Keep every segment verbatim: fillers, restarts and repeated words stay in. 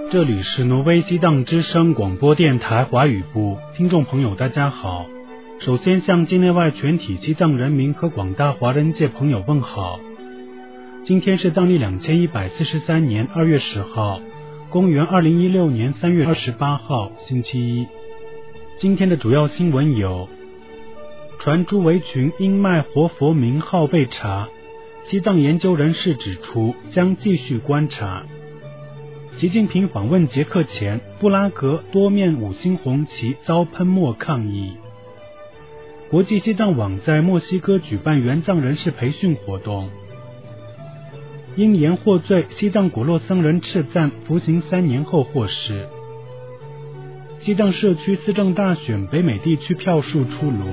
这里是挪威激荡之声广播电台华语部，听众朋友大家好。首先向境内外全体激荡人民和广大华人界朋友问好。今天是藏历两千一百四十三年二月十号，公元二零一六年三月二十八号，星期一。今天的主要新闻有：传朱维群因卖活佛名号被查，西藏研究人士指出将继续观察。习近平访问捷克前，布拉格多面五星红旗遭喷墨抗议。国际西藏网在墨西哥举办援藏人士培训活动。因言获罪，西藏果洛僧人赤赞服刑三年后获释。西藏社区思政大选北美地区票数出炉。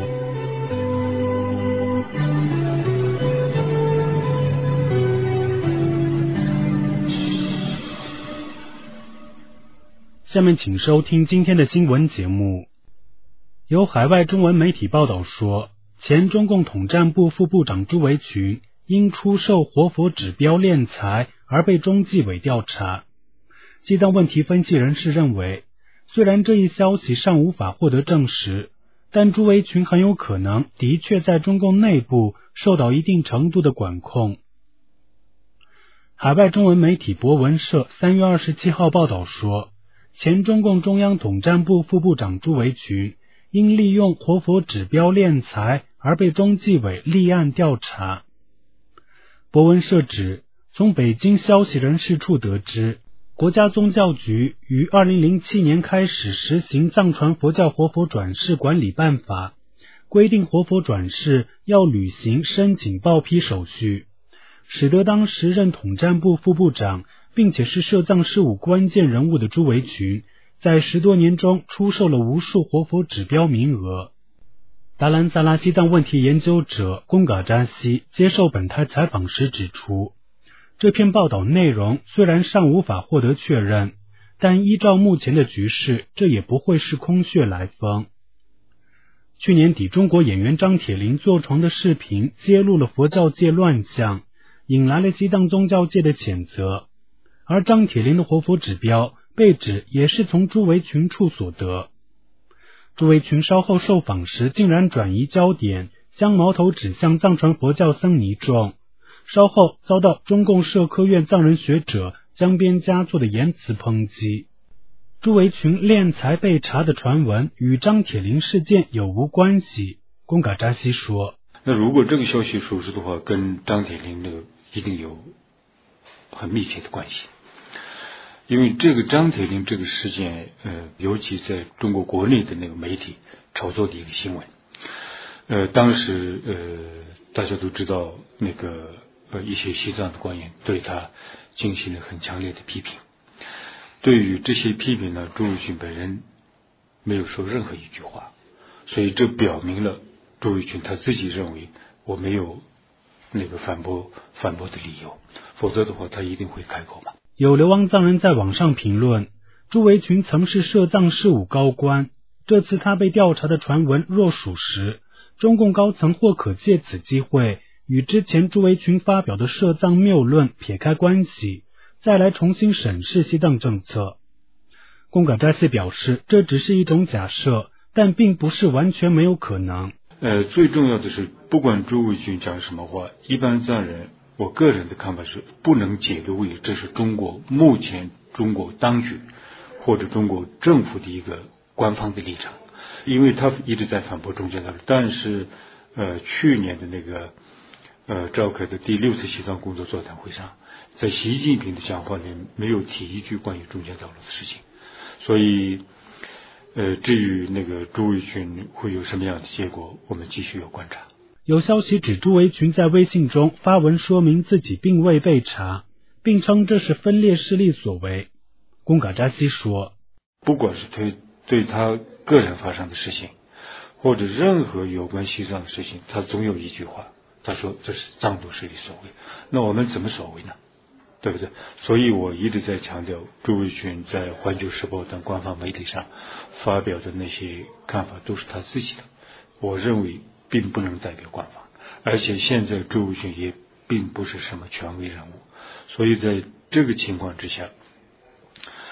下面请收听今天的新闻节目。有海外中文媒体报道说，前中共统战部副部长朱维群因出售活佛指标敛财而被中纪委调查。西藏问题分析人士认为，虽然这一消息尚无法获得证实，但朱维群很有可能的确在中共内部受到一定程度的管控。海外中文媒体博文社三月二十七号报道说，前中共中央统战部副部长朱维群因利用活佛指标敛财而被中纪委立案调查。博文社指，从北京消息人士处得知，国家宗教局于二零零七年开始实行藏传佛教活佛转世管理办法，规定活佛转世要履行申请报批手续，使得当时任统战部副部长并且是涉藏事务关键人物的朱维群，在十多年中出售了无数活佛指标名额。达兰萨拉西藏问题研究者贡嘎扎西接受本台采访时指出，这篇报道内容虽然尚无法获得确认，但依照目前的局势，这也不会是空穴来风。去年底，中国演员张铁林坐床的视频揭露了佛教界乱象，引来了西藏宗教界的谴责。而张铁林的活佛指标被指也是从朱维群处所得。朱维群稍后受访时竟然转移焦点，将矛头指向藏传佛教僧尼众，稍后遭到中共社科院藏人学者江边嘉作的言辞抨击。朱维群敛财被查的传闻与张铁林事件有无关系？贡嘎扎西说， 那如果这个消息属实的话，跟张铁林的一定有很密切的关系。因为这个张铁林这个事件，呃，尤其在中国国内的那个媒体炒作的一个新闻，呃，当时呃大家都知道，那个呃一些西藏的官员对他进行了很强烈的批评。对于这些批评呢，朱维群本人没有说任何一句话，所以这表明了朱维群他自己认为我没有那个反驳反驳的理由，否则的话他一定会开口嘛。 有流亡藏人在网上评论，朱维群曾是涉藏事务高官，这次他被调查的传闻若属实，中共高层或可借此机会与之前朱维群发表的涉藏谬论撇开关系，再来重新审视西藏政策。贡嘎扎西表示，这只是一种假设，但并不是完全没有可能。 呃，最重要的是，不管朱维群讲什么话，一般藏人我个人的看法是，不能解读为这是中国目前中国当局或者中国政府的一个官方的立场，因为他一直在反驳中间大陆。但是，呃，去年的那个呃召开的第六次西藏工作座谈会上，在习近平的讲话里没有提一句关于中间大陆的事情，所以，呃，至于那个朱维群会有什么样的结果，我们继续要观察。 有消息指朱维群在微信中发文说明自己并未被查，并称这是分裂势力所为。贡嘎扎西说， 不管是对对他个人发生的事情，或者任何有关西藏的事情，他总有一句话，他说这是藏独势力所为，那我们怎么所为呢？对不对？所以我一直在强调，朱维群在环球时报等官方媒体上发表的那些看法都是他自己的，我认为并不能代表官方，而且现在朱维群也并不是什么权威人物，所以在这个情况之下，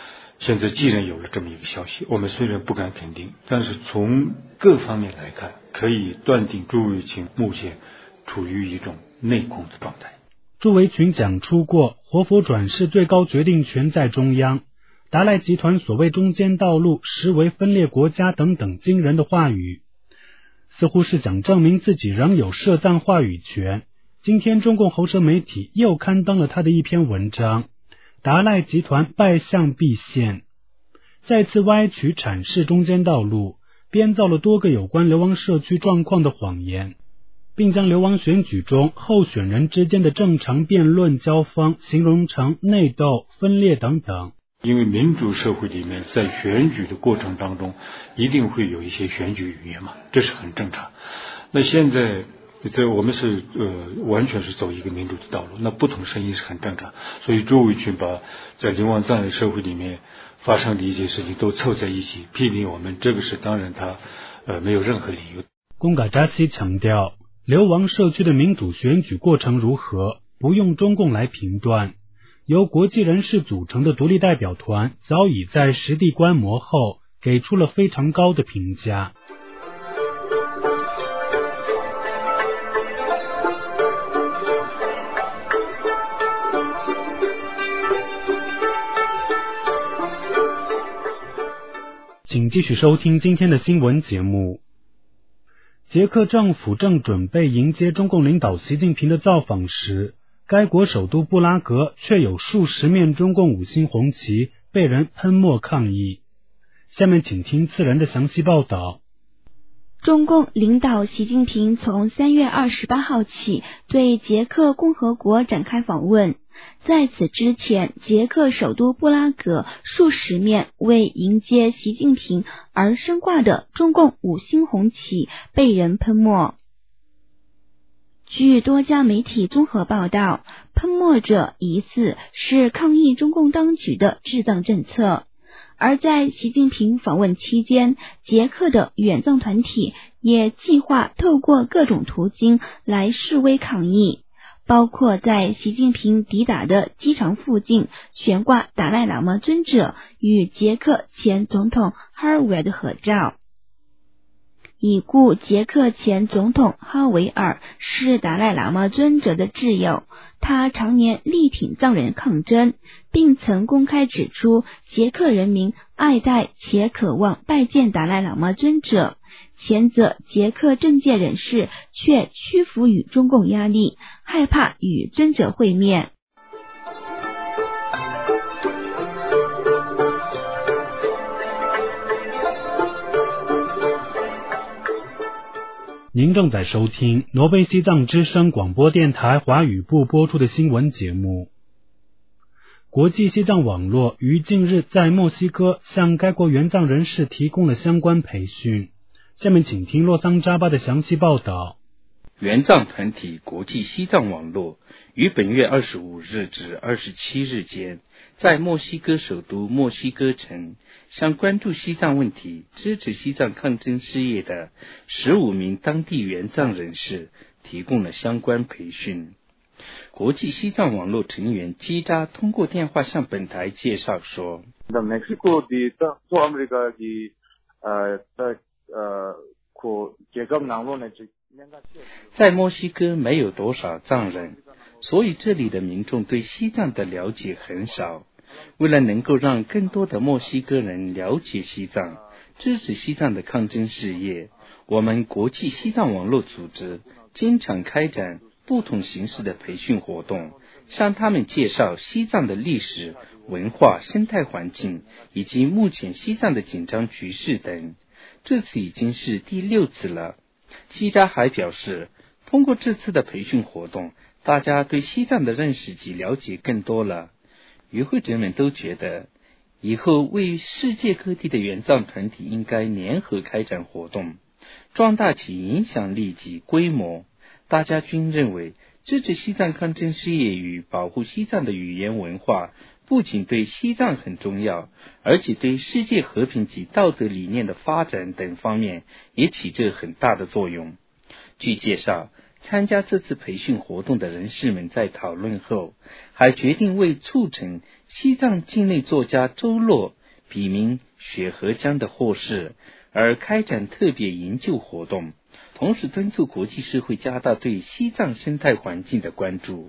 现在既然有了这么一个消息，我们虽然不敢肯定，但是从各方面来看，可以断定朱维群目前处于一种内讧的状态。 朱维群讲出过活佛转世最高决定权在中央，达赖集团所谓中间道路实为分裂国家等等惊人的话语，似乎是想证明自己仍有摄藏话语权。今天中共喉舌媒体又刊登了他的一篇文章，达赖集团败相毕现，再次歪曲阐释中间道路，编造了多个有关流亡社区状况的谎言，并将流亡选举中候选人之间的正常辩论交锋形容成内斗、分裂等等。 因为民主社会里面，在选举的过程当中，一定会有一些选举语言嘛，这是很正常。那现在这我们是呃完全是走一个民主的道路，那不同声音是很正常。所以朱维群把在流亡藏人社会里面发生的一些事情都凑在一起批评我们，这个是当然他呃没有任何理由。 贡嘎扎西强调，流亡社区的民主选举过程如何，不用中共来评断。由国际人士组成的独立代表团早已在实地观摩后给出了非常高的评价。请继续收听今天的新闻节目。捷克政府正准备迎接中共领导习近平的造访时，该国首都布拉格却有数十面中共五星红旗被人喷墨抗议。下面请听次人的详细报道。 中共领导习近平从三月二十八号起对捷克共和国展开访问，在此之前，捷克首都布拉格数十面为迎接习近平而升挂的中共五星红旗被人喷墨。据多家媒体综合报道，喷墨者疑似是抗议中共当局的治藏政策。而在习近平访问期间，捷克的远藏团体也计划透过各种途径来示威抗议，包括在习近平抵达的机场附近悬挂达赖喇嘛尊者与捷克前总统哈尔维尔的合照。已故捷克前总统哈维尔是达赖喇嘛尊者的挚友，他常年力挺藏人抗争，并曾公开指出捷克人民爱戴且渴望拜见达赖喇嘛尊者，前者捷克政界人士却屈服于中共压力，害怕与尊者会面。 您正在收听挪威西藏之声广播电台华语部播出的新闻节目。国际西藏网络于近日在墨西哥向该国原藏人士提供了相关培训。下面请听洛桑扎巴的详细报道。 原藏团体国际西藏网络于本月二十五日至二十七日间，在墨西哥首都墨西哥城向关注西藏问题、支持西藏抗争事业的十五名当地原藏人士提供了相关培训。国际西藏网络成员基扎通过电话向本台介绍说，在墨西哥没有多少藏人，所以这里的民众对西藏的了解很少。为了能够让更多的墨西哥人了解西藏，支持西藏的抗争事业，我们国际西藏网络组织经常开展不同形式的培训活动，向他们介绍西藏的历史、文化、生态环境以及目前西藏的紧张局势等。这次已经是第六次了。基扎还表示，通过这次的培训活动，大家对西藏的认识及了解更多了。与会者们都觉得，以后为世界各地的原藏团体应该联合开展活动，壮大其影响力及规模。大家均认为，支持西藏抗争事业与保护西藏的语言文化，不仅对西藏很重要，而且对世界和平及道德理念的发展等方面也起着很大的作用。据介绍，参加这次培训活动的人士们在讨论后，还决定为促成西藏境内作家周洛、 笔名雪河江的祸事，而开展特别营救活动，同时敦促国际社会加大对西藏生态环境的关注。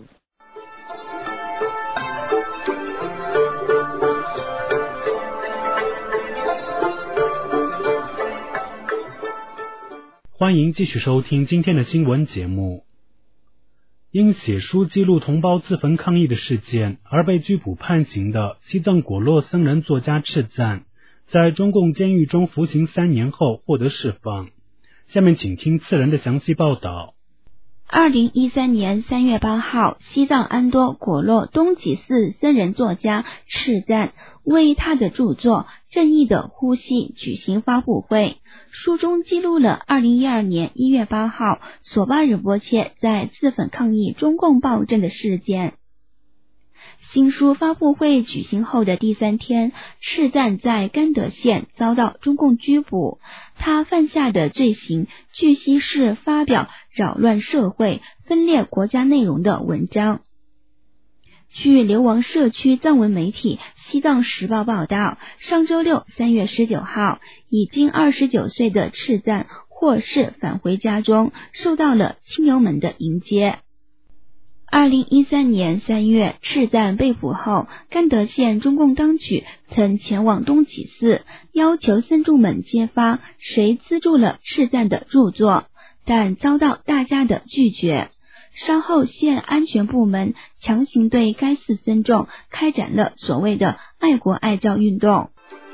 欢迎继续收听今天的新闻节目。因写书记录同胞自焚抗议的事件而被拘捕判刑的西藏果洛僧人作家赤赞，在中共监狱中服刑三年后获得释放。下面请听次人的详细报道。 二零一三年三月八号，西藏安多果洛东脊寺僧人作家赤赞为他的著作《正义的呼吸》举行发布会，书中记录了二零一二年一月八号索巴日波切在自焚抗议中共暴政的事件。新书发布会举行后的第三天，赤赞在甘德县遭到中共拘捕。他犯下的罪行据悉是发表扰乱社会、分裂国家内容的文章。据流亡社区藏文媒体西藏时报报道，上周六三月十九号，已经二十九岁的赤赞获释返回家中，受到了亲友们的迎接。二零一三年三月，赤赞被捕后，甘德县中共当局曾前往东脊寺，要求僧众们揭发谁资助了赤赞的著作，但遭到大家的拒绝。稍后，县安全部门强行对该寺僧众开展了所谓的爱国爱教运动。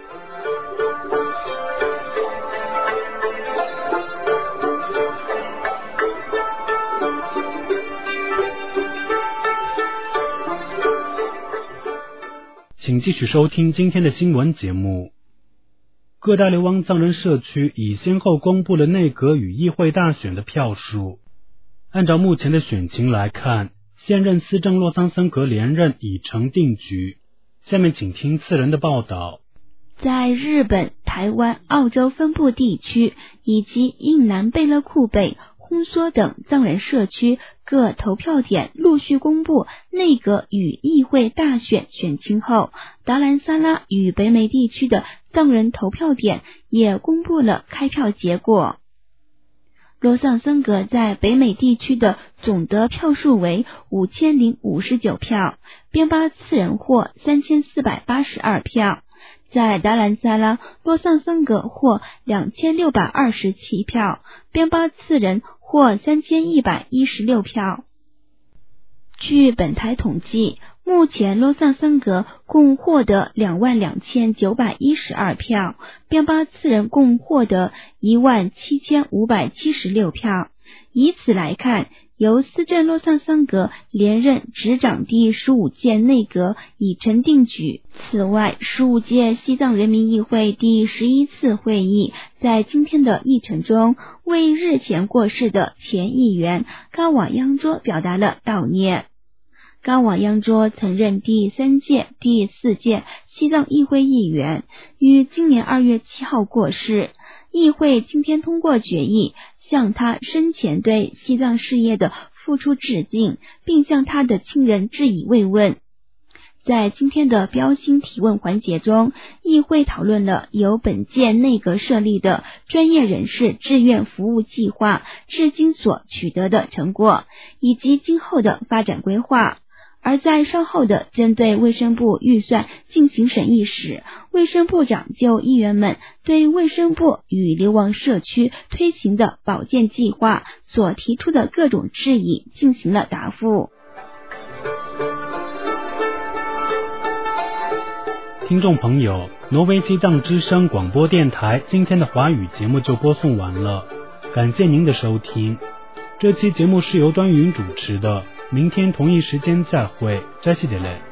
请继续收听今天的新闻节目。各大流亡藏人社区已先后公布了内阁与议会大选的票数。按照目前的选情来看，现任司政洛桑僧格连任已成定局。下面请听次人的报道。 在日本、台湾、澳洲分部地区以及印南贝勒库贝、烘梭等藏人社区各投票点陆续公布内阁与议会大选选情后，达兰萨拉与北美地区的藏人投票点也公布了开票结果。洛桑僧格在北美地区的总得票数为五千零五十九票，边巴次仁获三千四百八十二票。在达兰萨拉，洛桑僧格获两千六百二十七票，边巴次仁获三千一百一十六票。据本台统计，目前洛桑僧格共获得两万两千九百一十二票，边巴次仁共获得一万七千五百七十六票。以此来看，由司政洛桑僧格连任执掌第十五届内阁已成定局。此外，十五届西藏人民议会第十一次会议在今天的议程中，为日前过世的前议员嘎瓦央卓表达了悼念。嘎瓦央卓曾任第三届、第四届西藏议会议员，于今年二月七号过世。议会今天通过决议，向他生前对西藏事业的付出致敬，并向他的亲人致以慰问。在今天的标新提问环节中，议会讨论了由本届内阁设立的专业人士志愿服务计划至今所取得的成果，以及今后的发展规划。而在稍后的针对卫生部预算进行审议时，卫生部长就议员们对卫生部与流亡社区推行的保健计划所提出的各种质疑进行了答复。 听众朋友，挪威西藏之声广播电台今天的华语节目就播送完了，感谢您的收听。这期节目是由端云主持的，明天同一时间再会，扎西德勒。